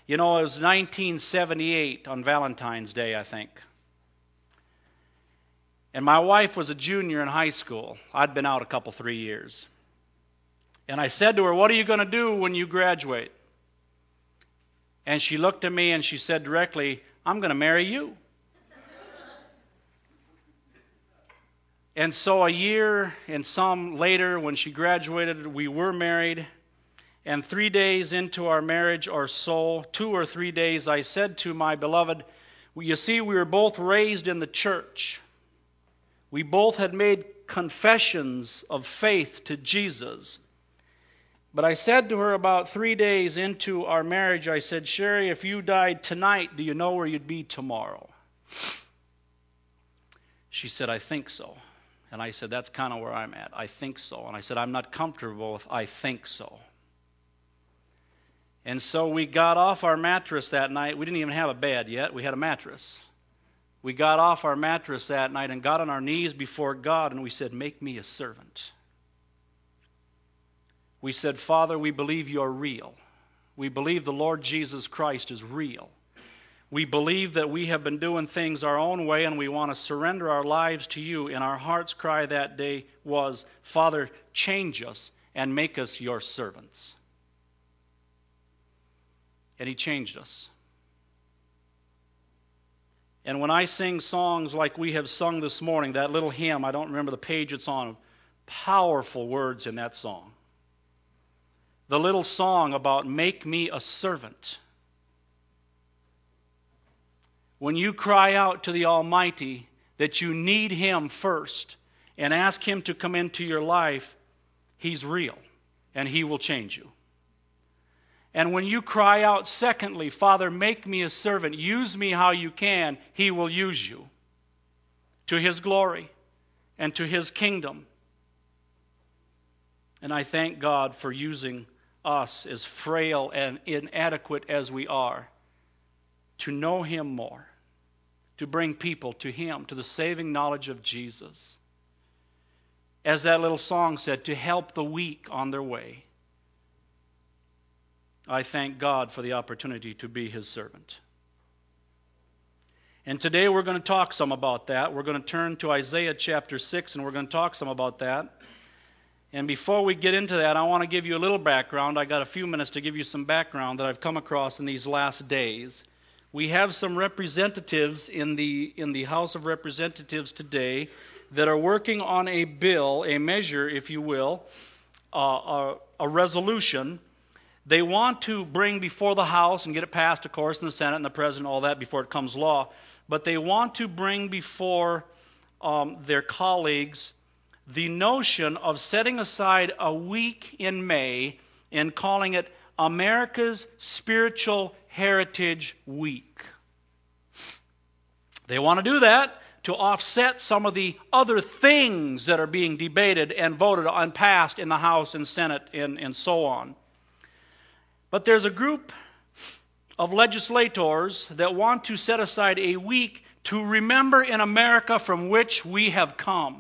You know, it was 1978 on Valentine's Day, I think. And my wife was a junior in high school. I'd been out a couple, 3 years. And I said to her, "What are you going to do when you graduate?" And she looked at me and she said directly, "I'm going to marry you." And so a year and some later, when she graduated, we were married. And 3 days into our marriage or so, 2 or 3 days, I said to my beloved, "You see, we were both raised in the church. We both had made confessions of faith to Jesus." But I said to her about 3 days into our marriage, I said, "Sherry, if you died tonight, do you know where you'd be tomorrow?" She said, "I think so." And I said, "That's kind of where I'm at. I think so." And I said, "I'm not comfortable with I think so." And so we got off our mattress that night. We didn't even have a bed yet. We had a mattress. We got off our mattress that night and got on our knees before God, and we said, "Make me a servant." We said, "Father, we believe you're real. We believe the Lord Jesus Christ is real. We believe that we have been doing things our own way, and we want to surrender our lives to you." And our heart's cry that day was, "Father, change us and make us your servants." And he changed us. And when I sing songs like we have sung this morning, that little hymn, I don't remember the page it's on, powerful words in that song. The little song about "make me a servant." When you cry out to the Almighty that you need Him first and ask Him to come into your life, He's real and He will change you. And when you cry out, secondly, "Father, make me a servant, use me how you can," He will use you to His glory and to His kingdom. And I thank God for using us, as frail and inadequate as we are, to know Him more, to bring people to Him, to the saving knowledge of Jesus. As that little song said, to help the weak on their way. I thank God for the opportunity to be His servant. And today we're going to talk some about that. We're going to turn to Isaiah chapter 6, and we're going to talk some about that. And before we get into that, I want to give you a little background. I got a few minutes to give you some background that I've come across in these last days. We have some representatives in the House of Representatives today that are working on a bill, a measure, if you will, a resolution. They want to bring before the House and get it passed, of course, in the Senate and the President, all that, before it becomes law. But they want to bring before their colleagues the notion of setting aside a week in May and calling it America's Spiritual Heritage Week. They want to do that to offset some of the other things that are being debated and voted on, passed in the House and Senate and so on. But there's a group of legislators that want to set aside a week to remember in America from which we have come.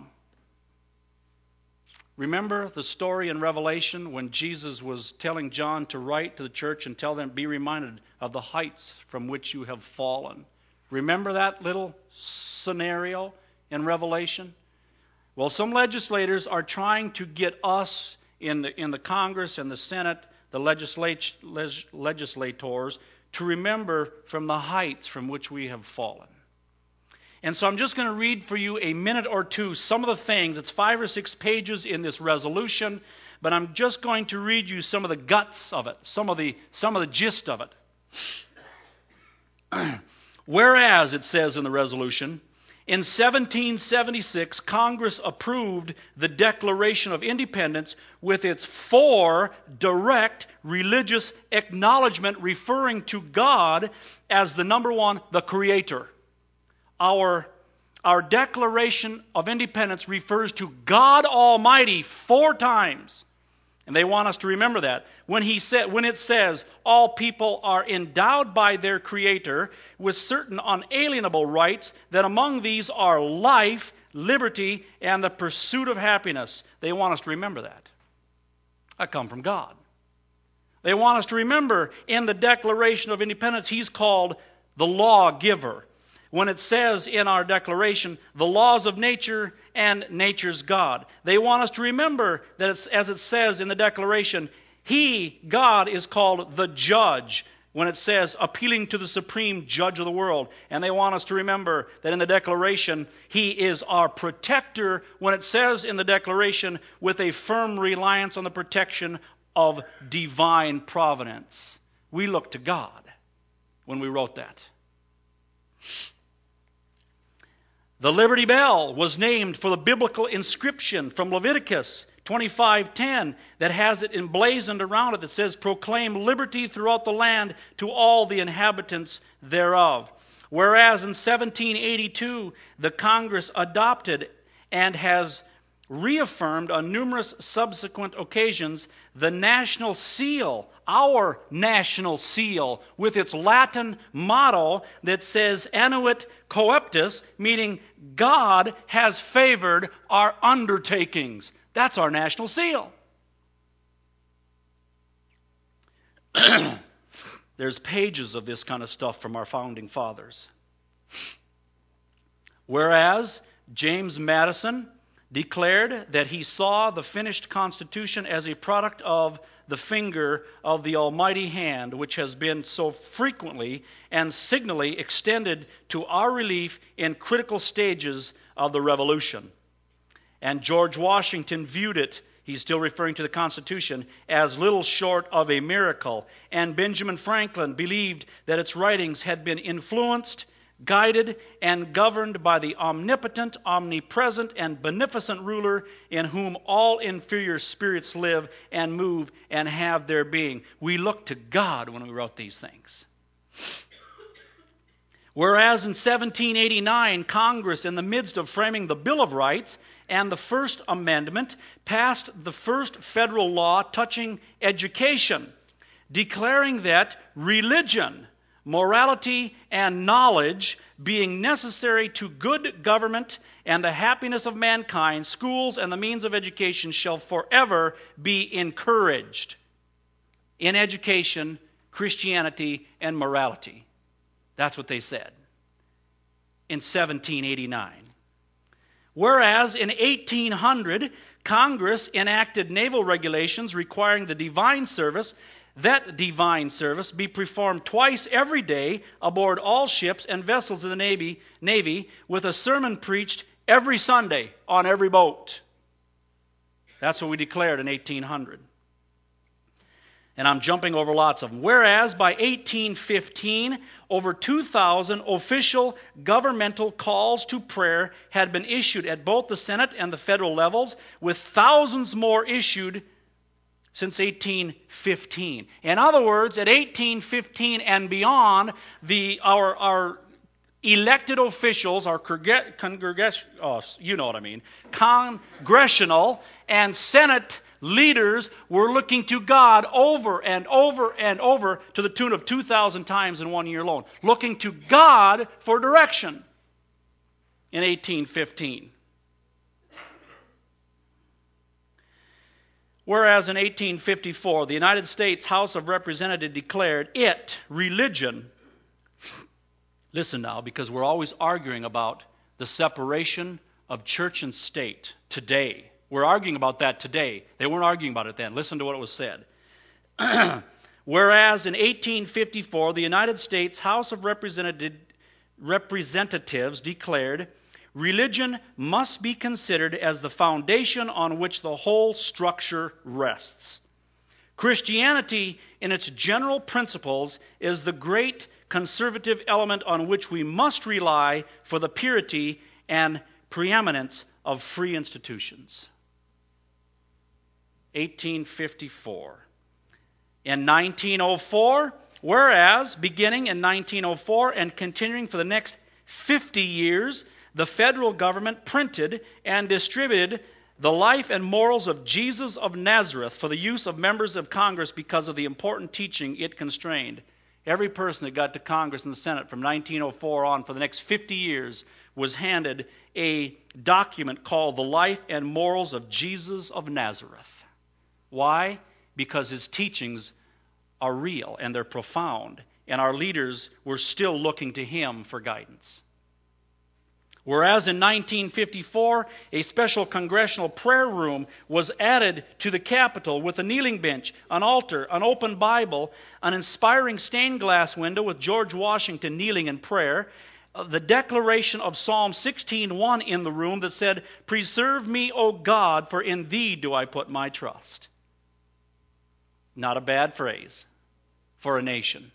Remember the story in Revelation when Jesus was telling John to write to the church and tell them, "Be reminded of the heights from which you have fallen." Remember that little scenario in Revelation? Well, some legislators are trying to get us in the Congress and the Senate, the legislators, to remember from the heights from which we have fallen. And so I'm just going to read for you a minute or two some of the things. It's 5 or 6 pages in this resolution, but I'm just going to read you some of the guts of it, some of the gist of it. Whereas, it says in the resolution, in 1776, Congress approved the Declaration of Independence with its 4 direct religious acknowledgement referring to God as the number one, the Creator. Our Declaration of Independence refers to God Almighty 4 times. And they want us to remember that. When it says all people are endowed by their Creator with certain unalienable rights, that among these are life, liberty, and the pursuit of happiness. They want us to remember that. I come from God. They want us to remember in the Declaration of Independence, he's called the lawgiver. When it says in our declaration, the laws of nature and nature's God. They want us to remember that it's, as it says in the declaration, he, God, is called the judge. When it says appealing to the supreme judge of the world. And they want us to remember that in the declaration, he is our protector. When it says in the declaration, with a firm reliance on the protection of divine providence. We look to God when we wrote that. The Liberty Bell was named for the biblical inscription from Leviticus 25:10 that has it emblazoned around it that says, proclaim liberty throughout the land to all the inhabitants thereof. Whereas in 1782, the Congress adopted and has reaffirmed on numerous subsequent occasions the national seal, our national seal, with its Latin motto that says annuit coeptis, meaning God has favored our undertakings. That's our national seal. There's pages of this kind of stuff from our founding fathers. Whereas James Madison declared that he saw the finished Constitution as a product of the finger of the almighty hand, which has been so frequently and signally extended to our relief in critical stages of the Revolution. And George Washington viewed it, he's still referring to the Constitution, as little short of a miracle. And Benjamin Franklin believed that its writings had been influenced, guided, and governed by the omnipotent, omnipresent, and beneficent ruler in whom all inferior spirits live and move and have their being. We look to God when we wrote these things. Whereas in 1789, Congress, in the midst of framing the Bill of Rights and the First Amendment, passed the first federal law touching education, declaring that religion, morality, and knowledge being necessary to good government and the happiness of mankind, schools and the means of education shall forever be encouraged. In education, Christianity, and morality. That's what they said in 1789. Whereas in 1800, Congress enacted naval regulations requiring that divine service be performed twice every day aboard all ships and vessels of the Navy with a sermon preached every Sunday on every boat. That's what we declared in 1800. And I'm jumping over lots of them. Whereas by 1815, over 2,000 official governmental calls to prayer had been issued at both the Senate and the federal levels, with thousands more issued since 1815. In other words, at 1815 and beyond, our elected officials, our congressional and Senate leaders were looking to God over and over and over to the tune of 2,000 times in 1 year alone. Looking to God for direction in 1815. Whereas in 1854, the United States House of Representatives declared religion, listen now, because we're always arguing about the separation of church and state today. We're arguing about that today. They weren't arguing about it then. Listen to what it was said. Whereas in 1854, the United States House of Representatives declared, religion must be considered as the foundation on which the whole structure rests. Christianity, in its general principles, is the great conservative element on which we must rely for the purity and preeminence of free institutions. 1854. In 1904, whereas beginning in 1904 and continuing for the next 50 years, the federal government printed and distributed the life and morals of Jesus of Nazareth for the use of members of Congress because of the important teaching it constrained. Every person that got to Congress and the Senate from 1904 on for the next 50 years was handed a document called The Life and Morals of Jesus of Nazareth. Why? Because his teachings are real and they're profound, and our leaders were still looking to him for guidance. Whereas in 1954, a special congressional prayer room was added to the Capitol with a kneeling bench, an altar, an open Bible, an inspiring stained glass window with George Washington kneeling in prayer, the declaration of Psalm 16:1 in the room that said, "Preserve me, O God, for in thee do I put my trust." Not a bad phrase for a nation.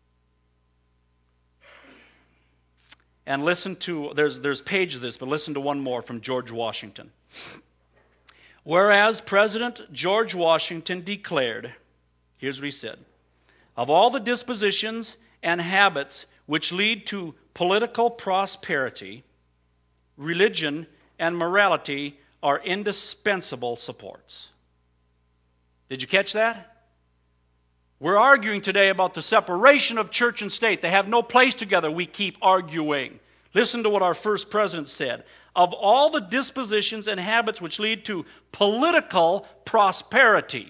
And listen to, there's page of this, but listen to one more from George Washington. Whereas President George Washington declared, here's what he said, "Of all the dispositions and habits which lead to political prosperity, religion and morality are indispensable supports." Did you catch that? We're arguing today about the separation of church and state. They have no place together. We keep arguing. Listen to what our first president said. Of all the dispositions and habits which lead to political prosperity,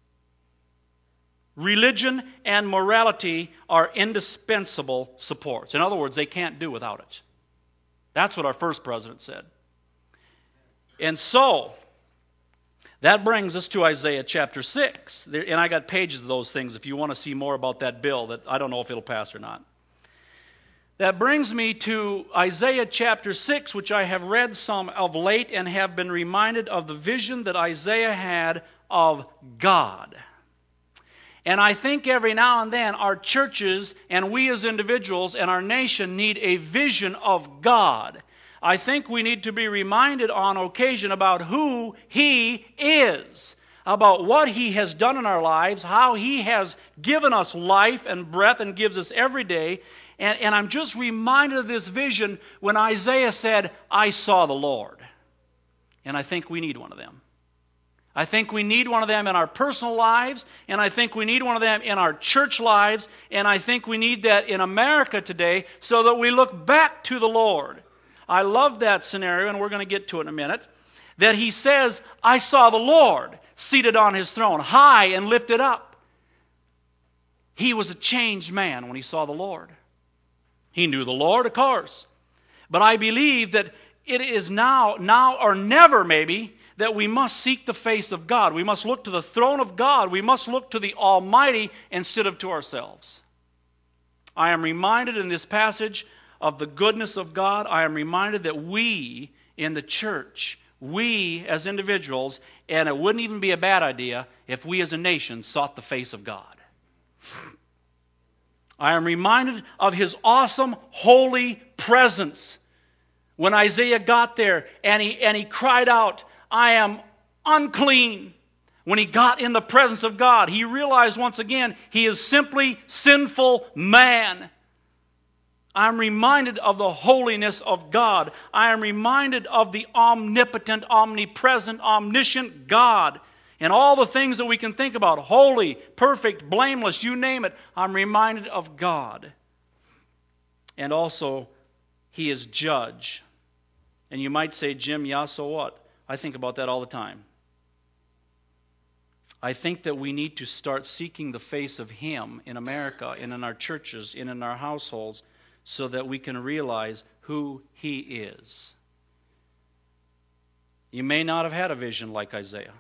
religion and morality are indispensable supports. In other words, they can't do without it. That's what our first president said. And so, that brings us to Isaiah chapter 6. And I got pages of those things if you want to see more about that bill that I don't know if it'll pass or not. That brings me to Isaiah chapter 6, which I have read some of late and have been reminded of the vision that Isaiah had of God. And I think every now and then our churches and we as individuals and our nation need a vision of God. I think we need to be reminded on occasion about who He is, about what He has done in our lives, how He has given us life and breath and gives us every day. And I'm just reminded of this vision when Isaiah said, "I saw the Lord." And I think we need one of them. I think we need one of them in our personal lives, and I think we need one of them in our church lives, and I think we need that in America today so that we look back to the Lord. I love that scenario, and we're going to get to it in a minute, that He says, "I saw the Lord seated on His throne, high and lifted up." He was a changed man when he saw the Lord. He knew the Lord, of course. But I believe that it is now or never maybe, that we must seek the face of God. We must look to the throne of God. We must look to the Almighty instead of to ourselves. I am reminded in this passage of the goodness of God. I am reminded that we in the church, we as individuals, and it wouldn't even be a bad idea if we as a nation sought the face of God. I am reminded of His awesome, holy presence. When Isaiah got there and he cried out, "I am unclean." When he got in the presence of God, he realized once again he is simply sinful man. I'm reminded of the holiness of God. I am reminded of the omnipotent, omnipresent, omniscient God. And all the things that we can think about, holy, perfect, blameless, you name it, I'm reminded of God. And also, He is judge. And you might say, "Jim, yeah, so what?" I think about that all the time. I think that we need to start seeking the face of Him in America and in our churches and in our households so that we can realize who He is. You may not have had a vision like Isaiah.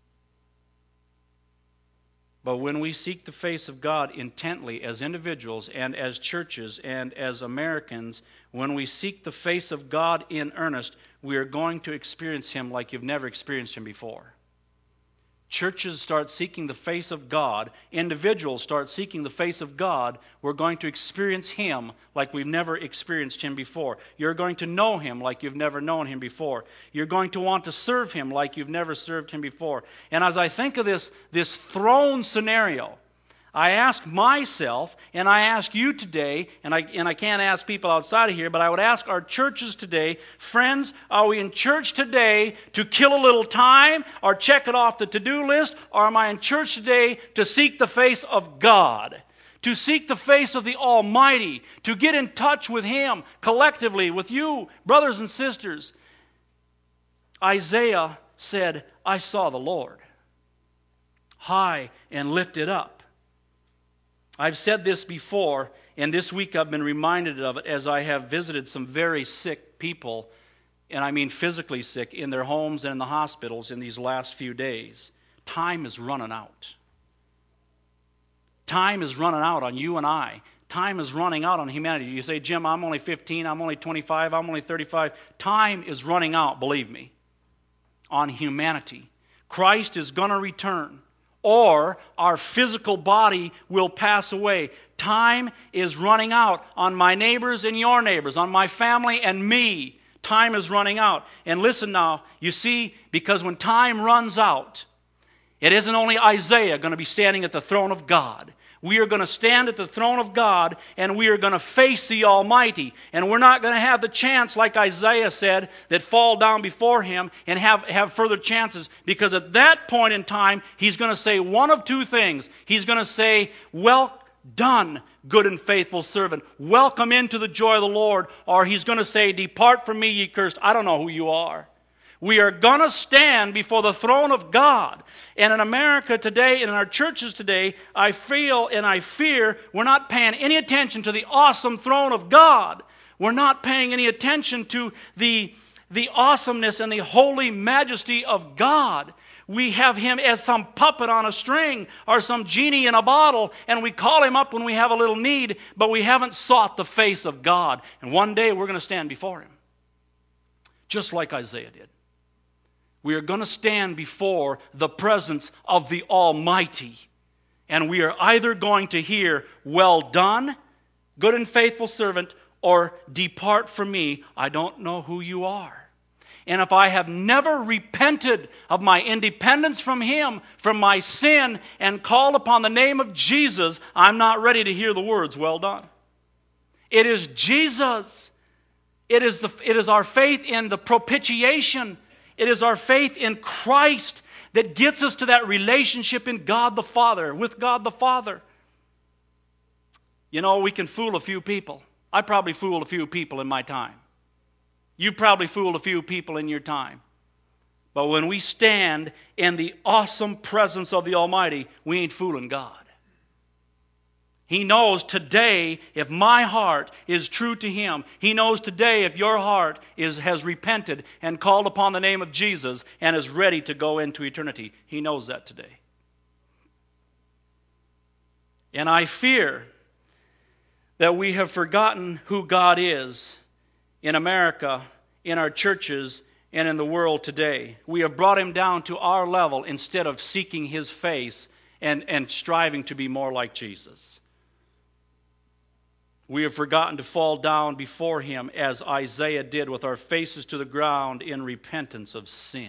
But when we seek the face of God intently as individuals and as churches and as Americans, when we seek the face of God in earnest, we are going to experience Him like you've never experienced Him before. Churches start seeking the face of God. Individuals start seeking the face of God. We're going to experience Him like we've never experienced Him before. You're going to know Him like you've never known Him before. You're going to want to serve Him like you've never served Him before. And as I think of this throne scenario, I ask myself, and I ask you today, and I can't ask people outside of here, but I would ask our churches today, friends, are we in church today to kill a little time or check it off the to-do list, or am I in church today to seek the face of God, to seek the face of the Almighty, to get in touch with Him collectively, with you, brothers and sisters? Isaiah said, "I saw the Lord, high and lifted up." I've said this before, and this week I've been reminded of it as I have visited some very sick people, and I mean physically sick, in their homes and in the hospitals in these last few days. Time is running out. Time is running out on you and I. Time is running out on humanity. You say, Jim, I'm only 15, I'm only 25, I'm only 35. Time is running out, believe me, on humanity. Christ is going to return, or our physical body will pass away. Time is running out on my neighbors and your neighbors, on my family and me. Time is running out. And listen now, you see, because when time runs out, it isn't only Isaiah going to be standing at the throne of God. We are going to stand at the throne of God, and we are going to face the Almighty. And we're not going to have the chance, like Isaiah said, that fall down before Him and have further chances. Because at that point in time, He's going to say one of two things. He's going to say, well done, good and faithful servant. Welcome into the joy of the Lord. Or He's going to say, depart from me, ye cursed. I don't know who you are. We are going to stand before the throne of God. And in America today, and in our churches today, I feel and I fear we're not paying any attention to the awesome throne of God. We're not paying any attention to the awesomeness and the holy majesty of God. We have Him as some puppet on a string or some genie in a bottle, and we call Him up when we have a little need, but we haven't sought the face of God. And one day we're going to stand before Him, just like Isaiah did. We are going to stand before the presence of the Almighty. And we are either going to hear, well done, good and faithful servant, or depart from me, I don't know who you are. And if I have never repented of my independence from Him, from my sin, and called upon the name of Jesus, I'm not ready to hear the words, well done. It is Jesus. It is our faith in the propitiation. It is our faith in Christ that gets us to that relationship in God the Father, with God the Father. You know, we can fool a few people. I probably fooled a few people in my time. You probably fooled a few people in your time. But when we stand in the awesome presence of the Almighty, we ain't fooling God. He knows today if my heart is true to Him. He knows today if your heart has repented and called upon the name of Jesus and is ready to go into eternity. He knows that today. And I fear that we have forgotten who God is in America, in our churches, and in the world today. We have brought Him down to our level instead of seeking His face and striving to be more like Jesus. We have forgotten to fall down before Him as Isaiah did, with our faces to the ground in repentance of sin.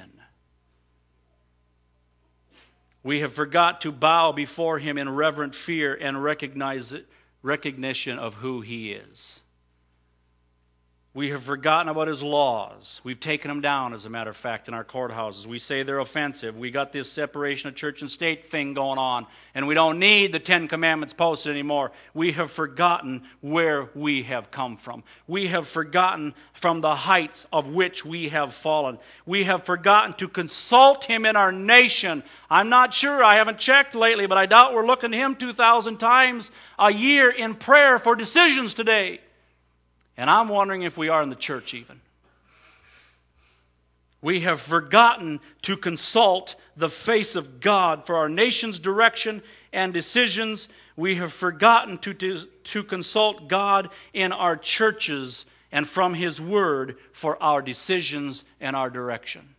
We have forgot to bow before Him in reverent fear and recognition of who He is. We have forgotten about His laws. We've taken them down, as a matter of fact, in our courthouses. We say they're offensive. We got this separation of church and state thing going on, and we don't need the 10 Commandments posted anymore. We have forgotten where we have come from. We have forgotten from the heights of which we have fallen. We have forgotten to consult Him in our nation. I'm not sure. I haven't checked lately, but I doubt we're looking to Him 2,000 times a year in prayer for decisions today. And I'm wondering if we are in the church even. We have forgotten to consult the face of God for our nation's direction and decisions. We have forgotten to consult God in our churches and from His Word for our decisions and our direction.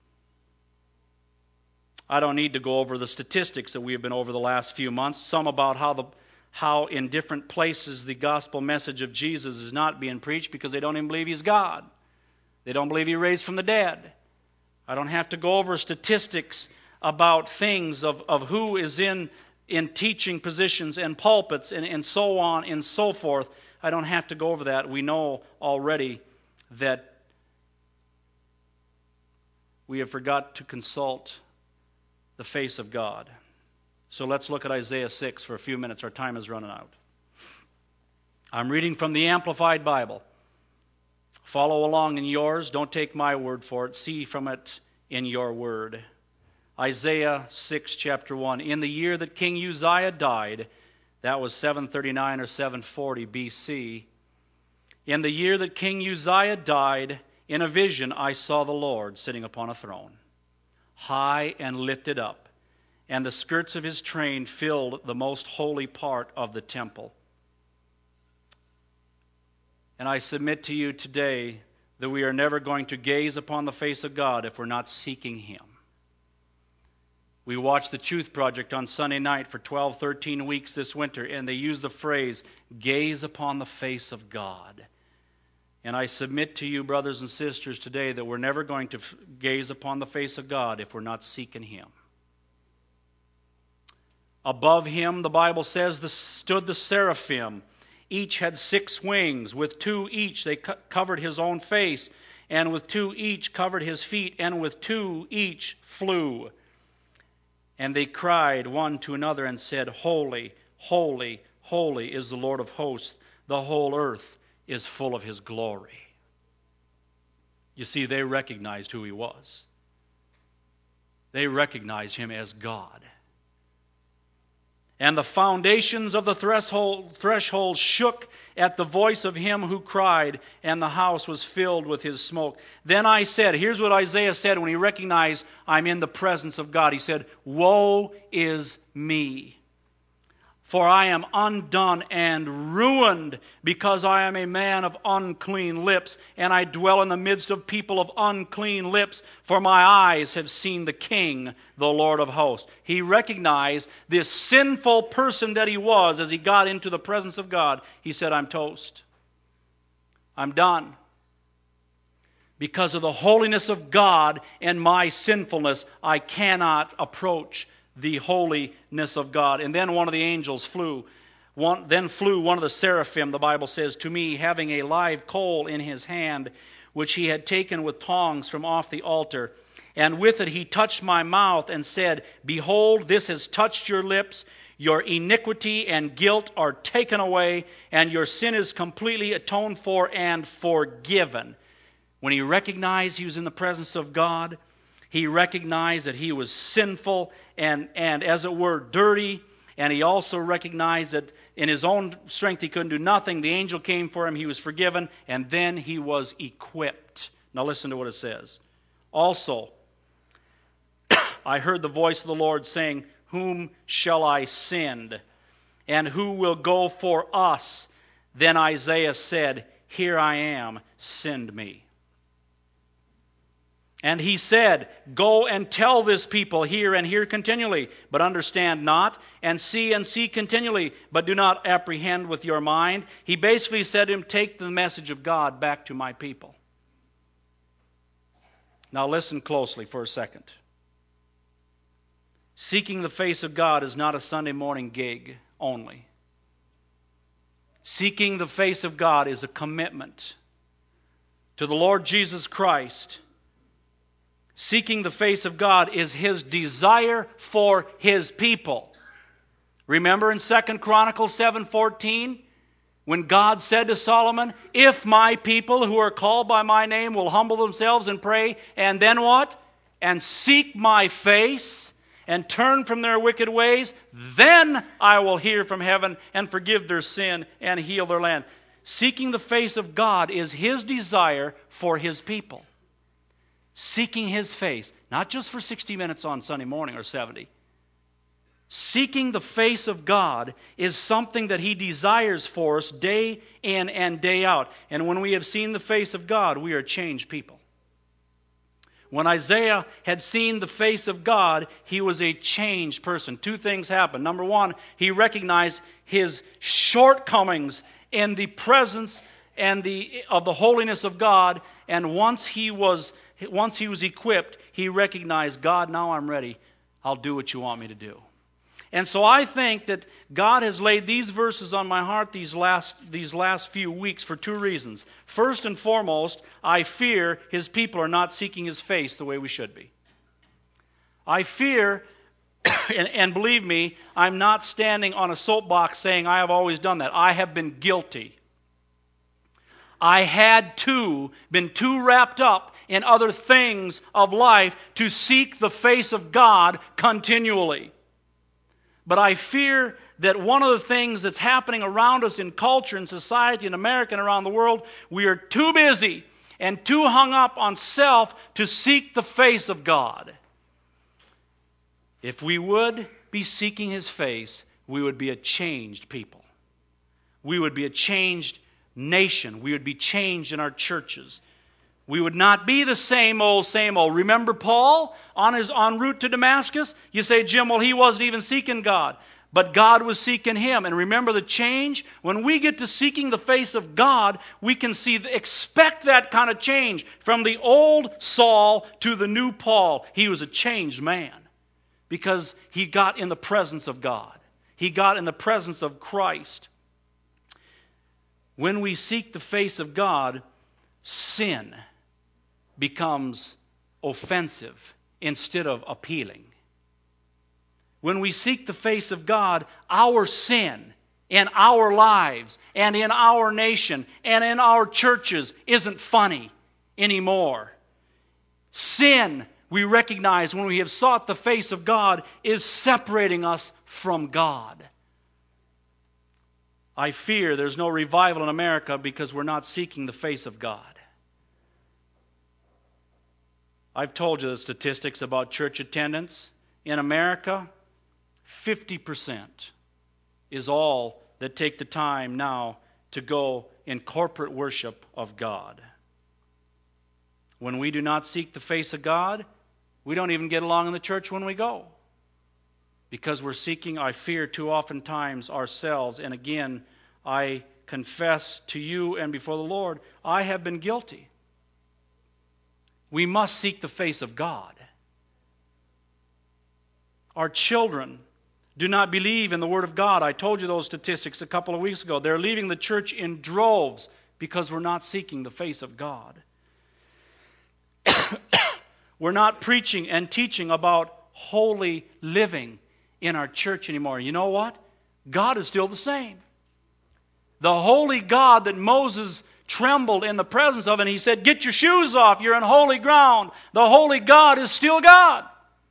I don't need to go over the statistics that we have been over the last few months, some about how in different places the gospel message of Jesus is not being preached because they don't even believe He's God. They don't believe He raised from the dead. I don't have to go over statistics about things of who is in teaching positions and pulpits and so on and so forth. I don't have to go over that. We know already that we have forgot to consult the face of God. So let's look at Isaiah 6 for a few minutes. Our time is running out. I'm reading from the Amplified Bible. Follow along in yours. Don't take my word for it. See from it in your word. Isaiah 6, chapter 1. In the year that King Uzziah died, That was 739 or 740 BC. In the year that King Uzziah died, in a vision I saw the Lord sitting upon a throne, high and lifted up, and the skirts of his train filled the most holy part of the temple. And I submit to you today that we are never going to gaze upon the face of God if we're not seeking Him. We watched the Truth Project on Sunday night for 12, 13 weeks this winter, and they used the phrase, gaze upon the face of God. And I submit to you, brothers and sisters, today that we're never going to gaze upon the face of God if we're not seeking Him. Above Him, the Bible says, stood the seraphim. Each had 6 wings. With 2 each they covered his own face, and with 2 each covered his feet, and with 2 each flew. And they cried one to another and said, Holy, holy, holy is the Lord of hosts. The whole earth is full of His glory. You see, they recognized who He was. They recognized Him as God. And the foundations of the threshold shook at the voice of him who cried, and the house was filled with his smoke. Then I said, here's what Isaiah said when he recognized I'm in the presence of God. He said, Woe is me, for I am undone and ruined, because I am a man of unclean lips, and I dwell in the midst of people of unclean lips, for my eyes have seen the King, the Lord of hosts. He recognized this sinful person that he was as he got into the presence of God. He said, I'm toast. I'm done. Because of the holiness of God and my sinfulness, I cannot approach the holiness of God. And then one of the angels flew. Then flew one of the seraphim, the Bible says, to me, having a live coal in his hand, which he had taken with tongs from off the altar. And with it he touched my mouth and said, Behold, this has touched your lips. Your iniquity and guilt are taken away, and your sin is completely atoned for and forgiven. When he recognized he was in the presence of God, he recognized that he was sinful and as it were, dirty. And he also recognized that in his own strength he couldn't do nothing. The angel came for him. He was forgiven. And then he was equipped. Now listen to what it says. Also, I heard the voice of the Lord saying, Whom shall I send? And who will go for us? Then Isaiah said, Here I am, send me. And he said, Go and tell this people, hear and hear continually, but understand not, and see continually, but do not apprehend with your mind. He basically said to him, Take the message of God back to my people. Now listen closely for a second. Seeking the face of God is not a Sunday morning gig only. Seeking the face of God is a commitment to the Lord Jesus Christ. Seeking the face of God is His desire for His people. Remember in 2 Chronicles 7:14, when God said to Solomon, If my people who are called by my name will humble themselves and pray, and then what? And seek my face and turn from their wicked ways, then I will hear from heaven and forgive their sin and heal their land. Seeking the face of God is His desire for His people. Seeking His face, not just for 60 minutes on Sunday morning or 70. Seeking the face of God is something that He desires for us day in and day out. And when we have seen the face of God, we are changed people. When Isaiah had seen the face of God, he was a changed person. 2 things happened. Number 1, he recognized his shortcomings in the presence of the holiness of God. And once he was equipped, he recognized, God, now I'm ready. I'll do what you want me to do. And so I think that God has laid these verses on my heart these last few weeks for 2 reasons. First and foremost, I fear His people are not seeking His face the way we should be. I fear, and believe me, I'm not standing on a soapbox saying I have always done that. I have been guilty. I had been too wrapped up in other things of life to seek the face of God continually. But I fear that one of the things that's happening around us in culture and society in America and around the world, we are too busy and too hung up on self to seek the face of God. If we would be seeking His face, we would be a changed people. We would be a changed nation. We would be changed in our churches. We would not be the same old, same old. Remember Paul on his en route to Damascus? You say, Jim, well, he wasn't even seeking God. But God was seeking him. And remember the change? When we get to seeking the face of God, we can expect that kind of change. From the old Saul to the new Paul, he was a changed man. Because he got in the presence of God. He got in the presence of Christ. When we seek the face of God, sin becomes offensive instead of appealing. When we seek the face of God, our sin in our lives and in our nation and in our churches isn't funny anymore. Sin, we recognize when we have sought the face of God, is separating us from God. I fear there's no revival in America because we're not seeking the face of God. I've told you the statistics about church attendance. In America, 50% is all that take the time now to go in corporate worship of God. When we do not seek the face of God, we don't even get along in the church when we go. Because we're seeking, I fear, too oftentimes ourselves. And again, I confess to you and before the Lord, I have been guilty. We must seek the face of God. Our children do not believe in the Word of God. I told you those statistics a couple of weeks ago. They're leaving the church in droves because we're not seeking the face of God. We're not preaching and teaching about holy living in our church anymore. You know what? God is still the same. The holy God that Moses trembled in the presence of, and he said, get your shoes off, you're on holy ground. The holy God is still God.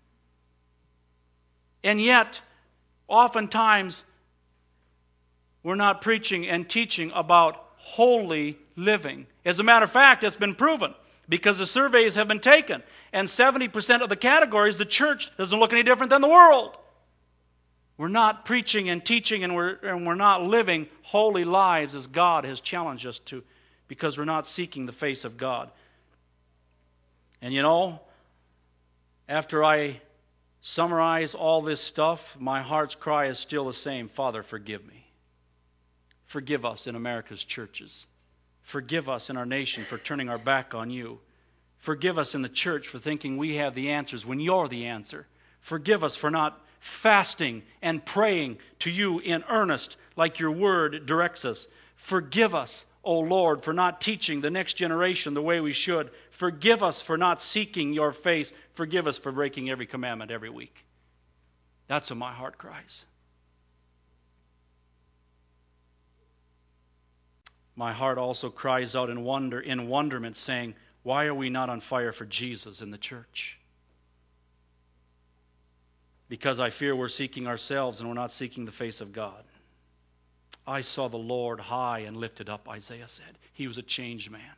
And yet, oftentimes, we're not preaching and teaching about holy living. As a matter of fact, it's been proven because the surveys have been taken. And 70% of the categories, the church doesn't look any different than the world. We're not preaching and teaching, and we're not living holy lives as God has challenged us to, because we're not seeking the face of God. And you know, after I summarize all this stuff, my heart's cry is still the same. Father, forgive me. Forgive us in America's churches. Forgive us in our nation for turning our back on you. Forgive us in the church for thinking we have the answers when you're the answer. Forgive us for not fasting and praying to you in earnest like your word directs us. Forgive us, O Lord, for not teaching the next generation the way we should. Forgive us for not seeking your face. Forgive us for breaking every commandment every week. That's what my heart cries. My heart also cries out in wonderment, saying, why are we not on fire for Jesus in the church? Because I fear we're seeking ourselves and we're not seeking the face of God. I saw the Lord high and lifted up, Isaiah said. He was a changed man.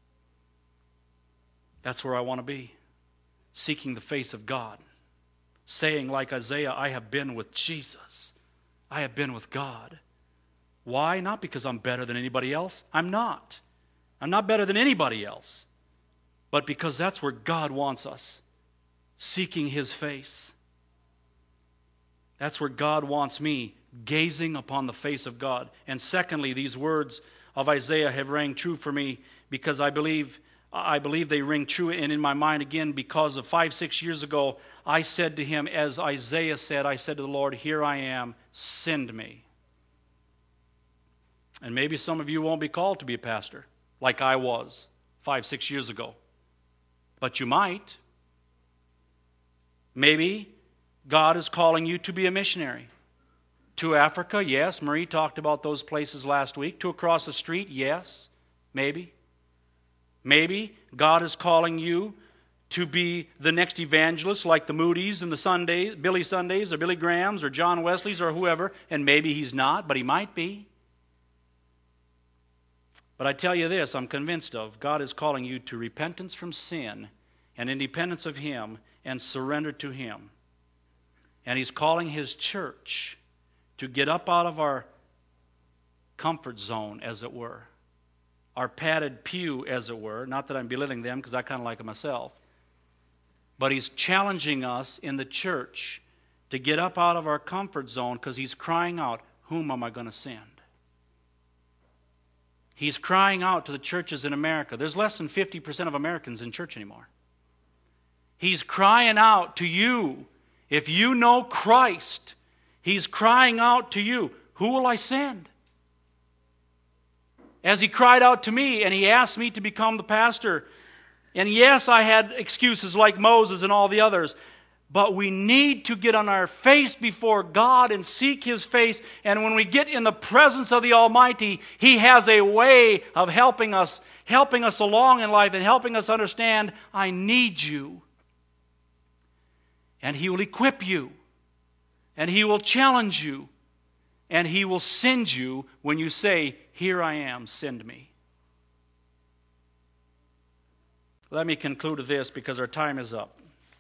That's where I want to be. Seeking the face of God. Saying like Isaiah, I have been with Jesus. I have been with God. Why? Not because I'm better than anybody else. I'm not. I'm not better than anybody else. But because that's where God wants us. Seeking His face. That's where God wants me, gazing upon the face of God. And secondly, these words of Isaiah have rang true for me because I believe they ring true and in my mind again because of 5-6 years ago, I said to him, as Isaiah said, I said to the Lord, here I am, send me. And maybe some of you won't be called to be a pastor like I was 5-6 years ago. But you might. Maybe God is calling you to be a missionary. To Africa, yes. Marie talked about those places last week. To across the street, yes. Maybe. Maybe God is calling you to be the next evangelist like the Moody's and the Sundays, Billy Sundays or Billy Grahams or John Wesley's or whoever, and maybe he's not, but he might be. But I tell you this, I'm convinced of, God is calling you to repentance from sin and independence of Him and surrender to Him. And He's calling His church to get up out of our comfort zone, as it were, our padded pew, as it were. Not that I'm belittling them, because I kind of like it myself. But He's challenging us in the church to get up out of our comfort zone, because He's crying out, whom am I going to send? He's crying out to the churches in America. There's less than 50% of Americans in church anymore. He's crying out to you. If you know Christ, He's crying out to you, who will I send? As He cried out to me and He asked me to become the pastor. And yes, I had excuses like Moses and all the others. But we need to get on our face before God and seek His face. And when we get in the presence of the Almighty, He has a way of helping us along in life and helping us understand, I need you. And He will equip you. And He will challenge you. And He will send you when you say, here I am, send me. Let me conclude with this because our time is up.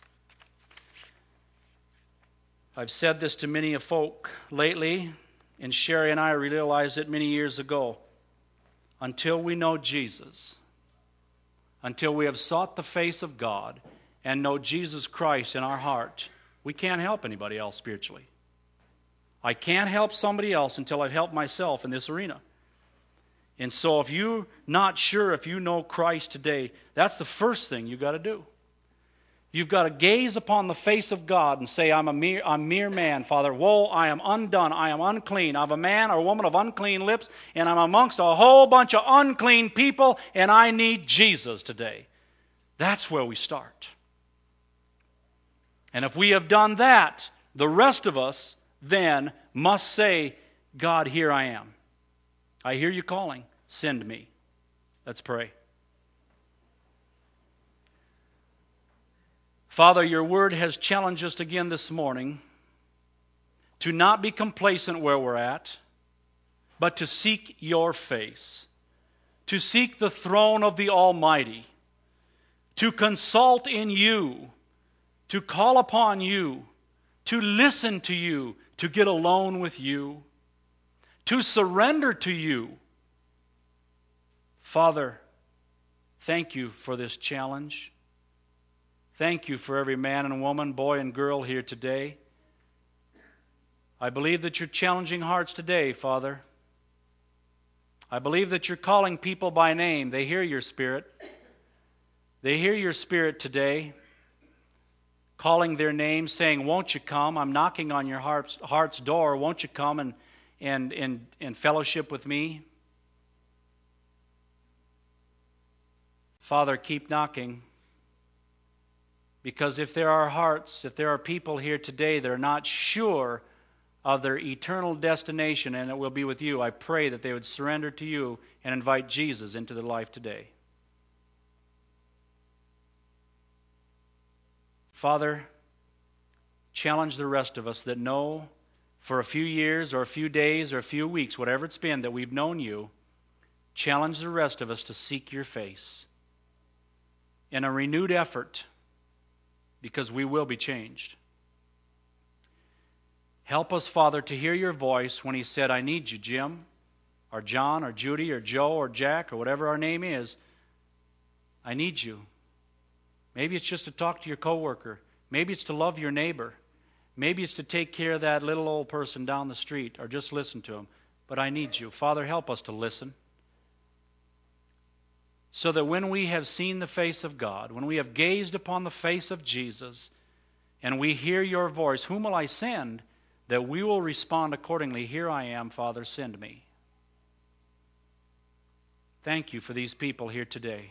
I've said this to many of folk lately, and Sherry and I realized it many years ago. Until we know Jesus, until we have sought the face of God and know Jesus Christ in our heart, we can't help anybody else spiritually. I can't help somebody else until I've helped myself in this arena. And so if you're not sure if you know Christ today, that's the first thing you've got to do. You've got to gaze upon the face of God and say, I'm mere man, Father. Woe, I am undone, I am unclean. I'm a man or woman of unclean lips, and I'm amongst a whole bunch of unclean people, and I need Jesus today. That's where we start. And if we have done that, the rest of us then must say, God, here I am. I hear you calling. Send me. Let's pray. Father, your word has challenged us again this morning to not be complacent where we're at, but to seek your face, to seek the throne of the Almighty, to consult in you, to call upon you, to listen to you, to get alone with you, to surrender to you. Father, thank you for this challenge. Thank you for every man and woman, boy and girl here today. I believe that you're challenging hearts today, Father. I believe that you're calling people by name. They hear your Spirit. They hear your Spirit today, calling their name, saying, won't you come? I'm knocking on your heart's door. Won't you come and fellowship with me? Father, keep knocking. Because if there are hearts, if there are people here today that are not sure of their eternal destination and it will be with you, I pray that they would surrender to you and invite Jesus into their life today. Father, challenge the rest of us that know for a few years or a few days or a few weeks, whatever it's been that we've known you, challenge the rest of us to seek your face in a renewed effort, because we will be changed. Help us, Father, to hear your voice when He said, I need you, Jim, or John, or Judy, or Joe, or Jack, or whatever our name is. I need you. Maybe it's just to talk to your coworker. Maybe it's to love your neighbor. Maybe it's to take care of that little old person down the street, or just listen to him. But I need you. Father, help us to listen. So that when we have seen the face of God, when we have gazed upon the face of Jesus, and we hear your voice, whom will I send? That we will respond accordingly. Here I am, Father, send me. Thank you for these people here today.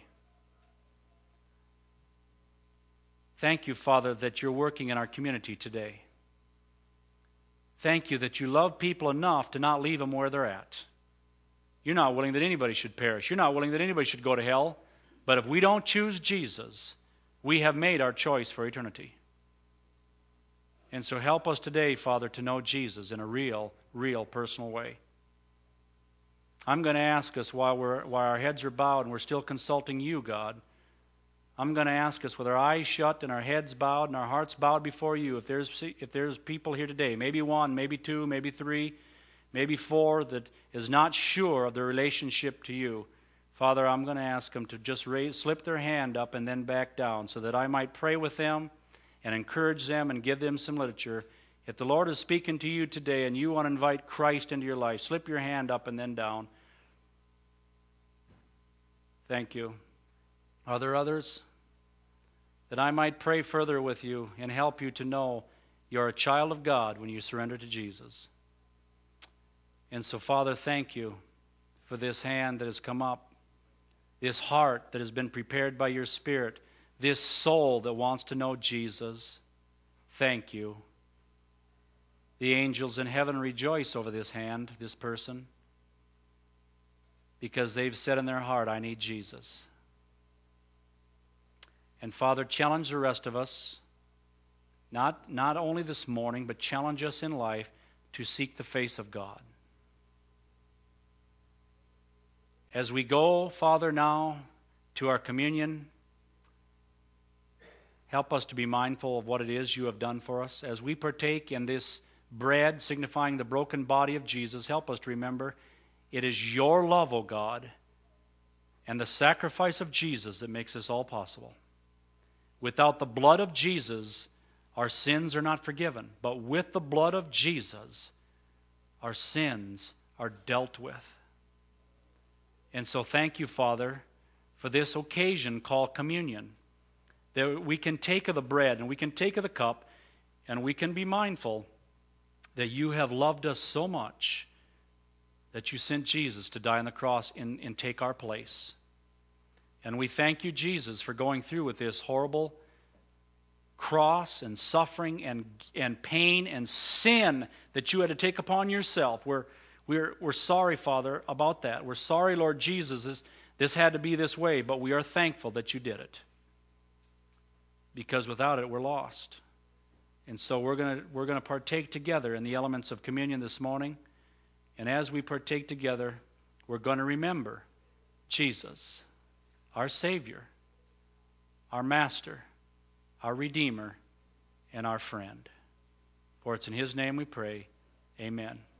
Thank you, Father, that you're working in our community today. Thank you that you love people enough to not leave them where they're at. You're not willing that anybody should perish. You're not willing that anybody should go to hell. But if we don't choose Jesus, We have made our choice for eternity. And so help us today, Father, to know Jesus in a real personal way. I'm going to ask us while our heads are bowed and we're still consulting you, God, I'm going to ask us with our eyes shut and our heads bowed and our hearts bowed before you, if there's people here today, maybe one, maybe two, maybe three, maybe four, that is not sure of their relationship to you, Father, I'm going to ask them to just slip their hand up and then back down so that I might pray with them and encourage them and give them some literature. If the Lord is speaking to you today and you want to invite Christ into your life, slip your hand up and then down. Thank you. Are there others? That I might pray further with you and help you to know you're a child of God when you surrender to Jesus. And so, Father, thank you for this hand that has come up, this heart that has been prepared by your Spirit, this soul that wants to know Jesus. Thank you. The angels in heaven rejoice over this hand, this person, because they've said in their heart, I need Jesus. And Father, challenge the rest of us, not only this morning, but challenge us in life to seek the face of God. As we go, Father, now to our communion, help us to be mindful of what it is you have done for us. As we partake in this bread signifying the broken body of Jesus, help us to remember it is your love, O God, and the sacrifice of Jesus that makes this all possible. Without the blood of Jesus, our sins are not forgiven. But with the blood of Jesus, our sins are dealt with. And so thank you, Father, for this occasion called communion. That we can take of the bread and we can take of the cup and we can be mindful that you have loved us so much that you sent Jesus to die on the cross and take our place. And we thank you, Jesus, for going through with this horrible cross and suffering and pain and sin that you had to take upon yourself. We're sorry, Father, about that. We're sorry, Lord Jesus, this had to be this way, but we are thankful that you did it. Because without it, we're lost. And so we're going to partake together in the elements of communion this morning. And as we partake together, we're going to remember Jesus, our Savior, our Master, our Redeemer, and our friend. For it's in His name we pray. Amen.